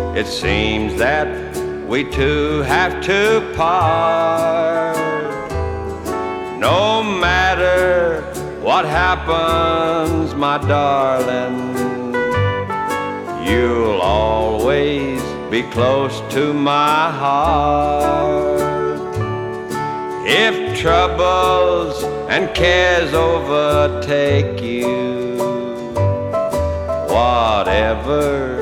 it seems that we two have to part. No matter what happens, my darling, you'll always be close to my heart. If troubles and cares overtake you, whatever